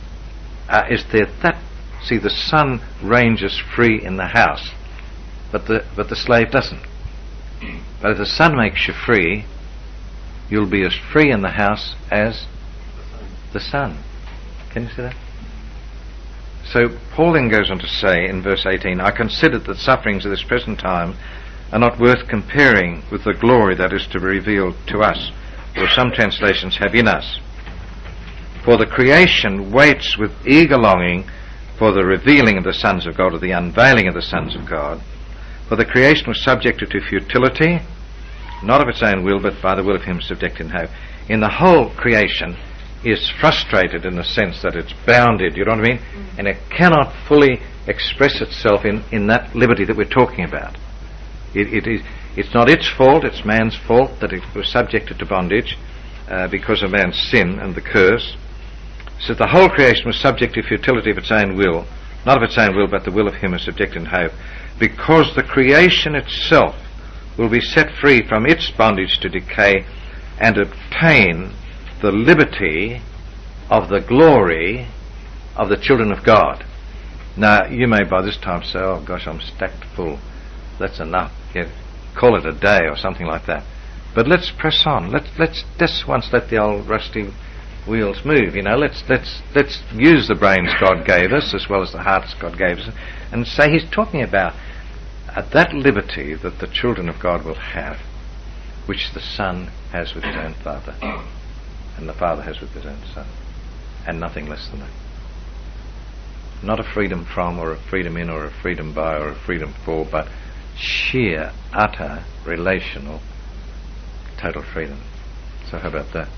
see, the son ranges free in the house, but the slave doesn't. But if the son makes you free, you'll be as free in the house as the son. Can you see that? So Paul then goes on to say in verse 18, I consider that sufferings of this present time are not worth comparing with the glory that is to be revealed to us, or some translations have in us. For the creation waits with eager longing for the revealing of the sons of God, or the unveiling of the sons of God. For the creation was subjected to futility, not of its own will, but by the will of him subjected in hope. In the whole creation is frustrated in the sense that it's bounded, you know what I mean? And it cannot fully express itself in that liberty that we're talking about. It's not its fault, it's man's fault that it was subjected to bondage because of man's sin and the curse. So the whole creation was subject to futility of its own will, not of its own will, but the will of him who is subject in hope, because the creation itself will be set free from its bondage to decay and obtain the liberty of the glory of the children of God. Now, you may by this time say, oh gosh, I'm stacked full. That's enough. Call it a day or something like that. But let's press on. Let's just once let the old rusty wheels move. Let's use the brains God gave us as well as the hearts God gave us, and say he's talking about that liberty that the children of God will have, which the Son has with his own Father, and the Father has with his own Son, and nothing less than that. Not a freedom from, or a freedom in, or a freedom by, or a freedom for, but sheer, utter, relational, total freedom. So how about that?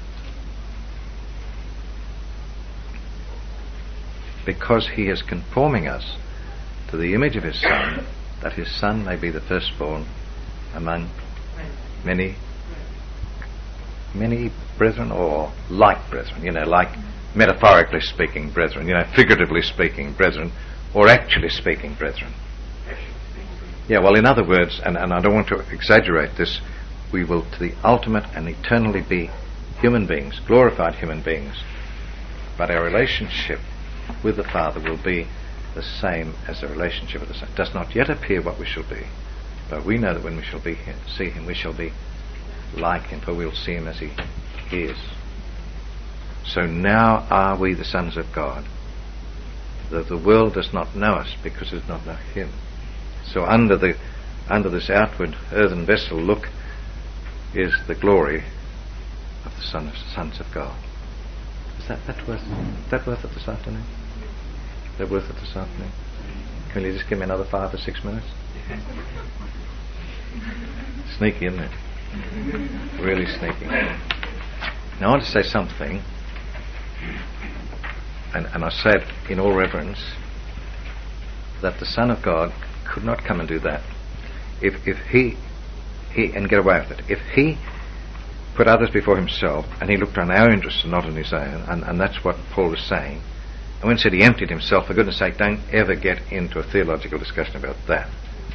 Because he is conforming us to the image of his Son, that his Son may be the firstborn among many brethren, or like brethren, like metaphorically speaking brethren, figuratively speaking brethren, or actually speaking brethren. Yeah, well, in other words, and I don't want to exaggerate this, we will to the ultimate and eternally be human beings, glorified human beings, but our relationship with the Father will be the same as the relationship with the Son. It does not yet appear what we shall be, but we know that when we shall see him, we shall be like him, for we'll see him as he is. So now are we the sons of God. The world does not know us because it does not know him. So under this outward earthen vessel look is the glory of the sons of God. Is that worth it this afternoon? Is that worth it this afternoon? Can you just give me another 5 or 6 minutes? Sneaky, isn't it? Really sneaky. Now I want to say something, and I say it in all reverence. that the Son of God could not come and do that if he and get away with it. If he put others before himself and he looked on our interests and not on his own, and that's what Paul is saying. And when he said he emptied himself, for goodness sake, don't ever get into a theological discussion about that.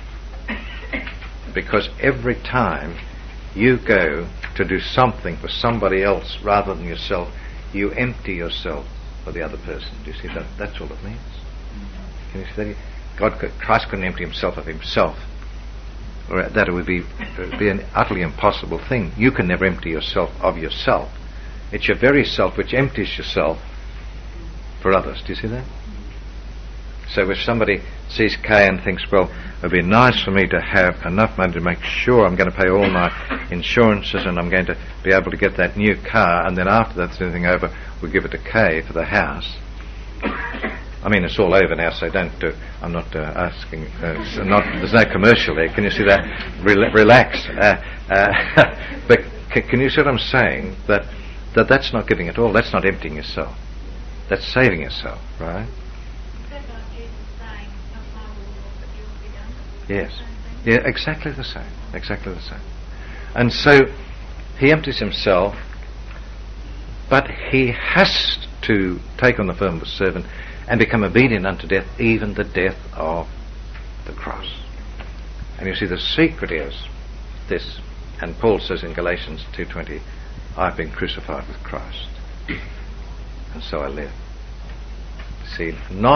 Because every time you go to do something for somebody else rather than yourself, you empty yourself for the other person. Do you see that? That's all it means. Can you see that? Christ couldn't empty himself of himself. Or that it would be an utterly impossible thing. You can never empty yourself of yourself. It's your very self which empties yourself for others. Do you see that? So if somebody sees Kay and thinks, well, it would be nice for me to have enough money to make sure I'm going to pay all my insurances and I'm going to be able to get that new car, and then after that's anything over, we'll give it to Kay for the house. I mean, it's all over now, so don't do. I'm not asking. There's no commercial there. Can you see that? Relax. But can you see what I'm saying? That's not giving it all. That's not emptying yourself. That's saving yourself, right? Yes. Yeah, exactly the same. Exactly the same. And so he empties himself, but he has to take on the form of a servant and become obedient unto death, even the death of the cross. And you see, the secret is this, and Paul says in Galatians 2:20, I've been crucified with Christ, and so I live. See,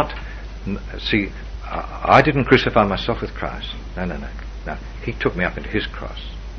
I didn't crucify myself with Christ. No. He took me up into his cross.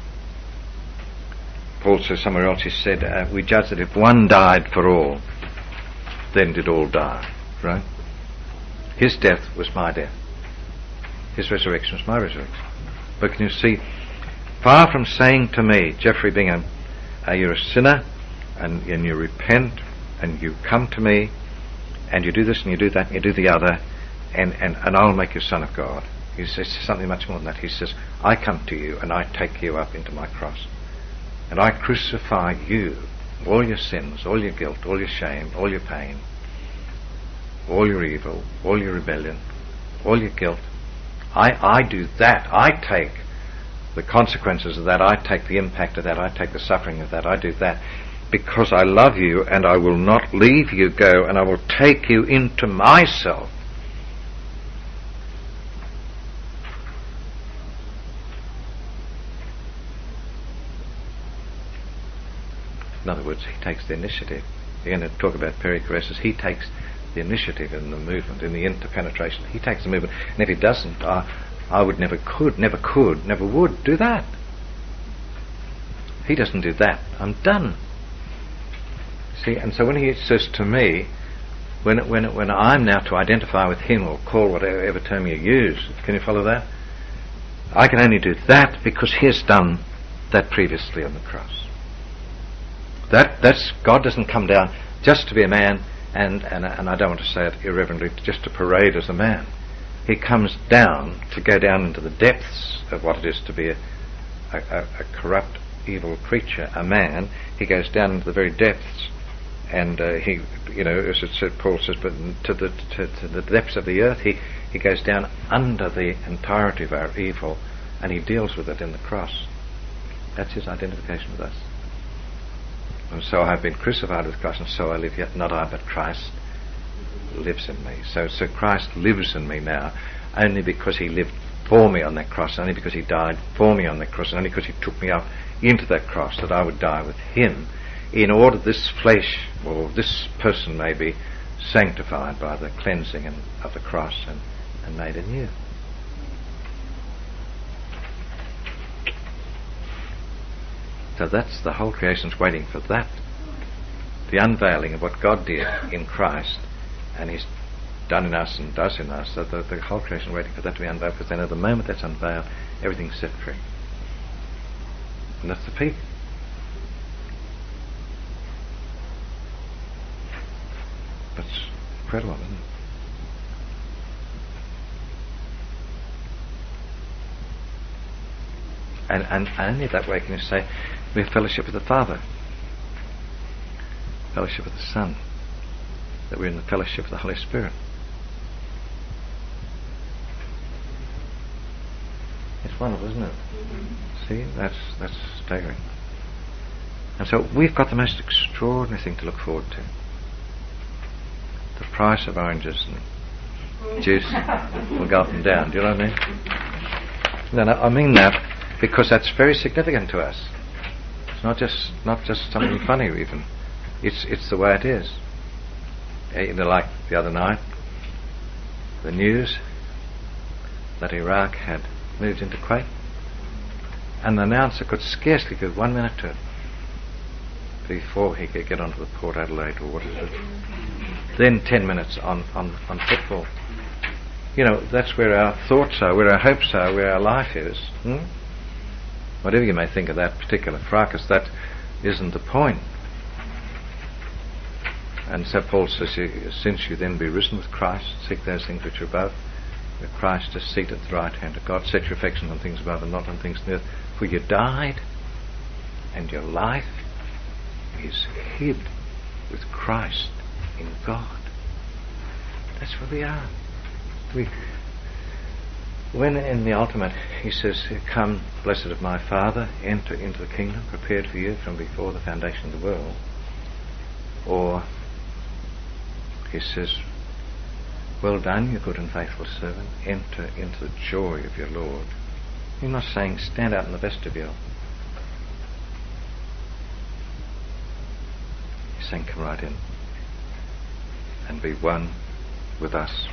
Paul says somewhere else, he said, we judge that if one died for all, then did all die. Right? His death was my death. His resurrection was my resurrection. But can you see, far from saying to me, Geoffrey Bingham, you're a sinner, and you repent, and you come to me, and you do this and you do that and you do the other, and I'll make you son of God. He says something much more than that. He says, I come to you and I take you up into my cross. And I crucify you, all your sins, all your guilt, all your shame, all your pain, all your evil, all your rebellion, all your guilt. I do that. I take the consequences of that. I take the impact of that. I take the suffering of that. I do that because I love you, and I will not leave you go, and I will take you into myself. In other words, he takes the initiative. You're going to talk about perichoresis. He takes the initiative in the movement, in the interpenetration. He takes the movement. And if he doesn't, I would never would do that. If he doesn't do that, I'm done. See, and so when he says to me, when I'm now to identify with him, or call whatever term you use, can you follow that? I can only do that because he has done that previously on the cross. That's God doesn't come down just to be a man, and I don't want to say it irreverently, just to parade as a man. He comes down to go down into the depths of what it is to be a corrupt, evil creature, a man. He goes down into the very depths, and he, as it said, Paul says, but to the depths of the earth, he goes down under the entirety of our evil, and he deals with it in the cross. That's his identification with us. And so I have been crucified with Christ, and so I live, yet not I, but Christ lives in me. So Christ lives in me now, only because he lived for me on that cross, only because he died for me on that cross, and only because he took me up into that cross, that I would die with him, in order this flesh, or this person, may be sanctified by the cleansing of the cross and made anew. So that's the whole creation's waiting for that. The unveiling of what God did in Christ, and he's done in us and does in us, so the whole creation is waiting for that to be unveiled, because then at the moment that's unveiled, everything's set free. And that's the peak. But it's incredible, isn't it? And only that way can you say we have fellowship with the Father, fellowship with the Son, that we're in the fellowship of the Holy Spirit. It's wonderful, isn't it? See, that's staggering. And so we've got the most extraordinary thing to look forward to. The price of oranges and juice will go up and down. Do you know what I mean? No, I mean that because that's very significant to us. It's not just something funny even. It's the way it is. Like the other night, the news that Iraq had moved into Kuwait, and the announcer could scarcely give 1 minute to it before he could get onto the Port Adelaide or what is it. Then 10 minutes on football. You know, that's where our thoughts are, where our hopes are, where our life is. Whatever you may think of that particular fracas, that isn't the point. And so Paul says, since you then be risen with Christ, seek those things which are above, where Christ is seated at the right hand of God. Set your affections on things above and not on things on the earth. For you died, and your life is hid with Christ in God. That's where we are. When in the ultimate he says, come, blessed of my Father, enter into the kingdom prepared for you from before the foundation of the world. Or he says, well done, you good and faithful servant, enter into the joy of your Lord. He's not saying stand out in the vestibule. He's saying come right in and be one with us.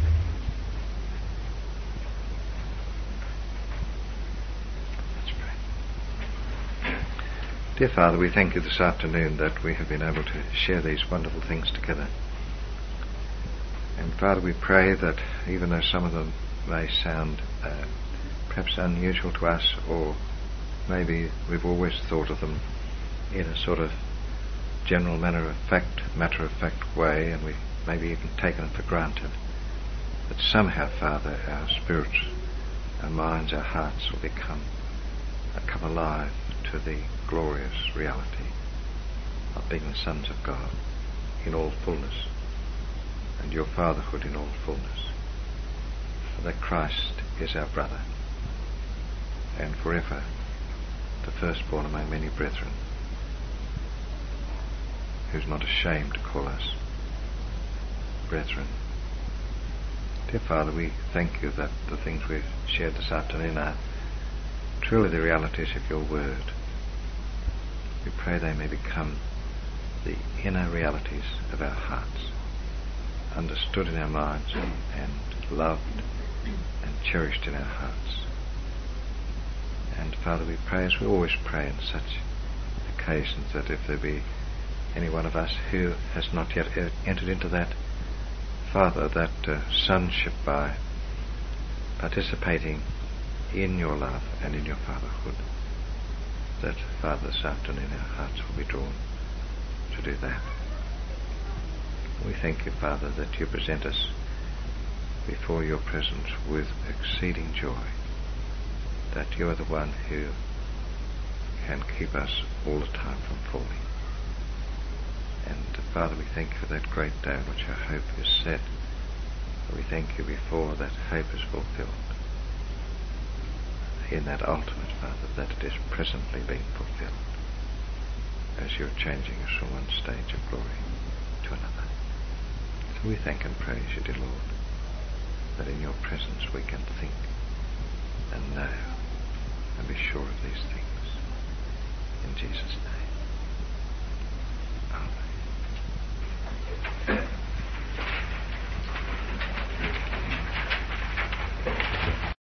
Let's pray. Dear Father, we thank you this afternoon that we have been able to share these wonderful things together. And Father, we pray that even though some of them may sound perhaps unusual to us, or maybe we've always thought of them in a sort of general matter of fact way, and we maybe even taken them for granted, that somehow, Father, our spirits, our minds, our hearts will come alive to the glorious reality of being the sons of God in all fullness, and your fatherhood in all fullness, that Christ is our brother, and forever the firstborn among many brethren, who's not ashamed to call us brethren. Dear Father, we thank you that the things we've shared this afternoon are truly the realities of your word. We pray they may become the inner realities of our hearts, understood in our minds and loved and cherished in our hearts. And Father, we pray as we always pray in such occasions, that if there be any one of us who has not yet entered into that, Father, that sonship by participating in your love and in your fatherhood, that Father, this afternoon our hearts will be drawn to do that. We thank you, Father, that you present us before your presence with exceeding joy, that you are the one who can keep us all the time from falling. And Father, we thank you for that great day on which our hope is set. We thank you before that hope is fulfilled, in that ultimate, Father, that it is presently being fulfilled as you're changing us from one stage of glory to another. So we thank and praise you, dear Lord, that in your presence we can think and know and be sure of these things. In Jesus' name.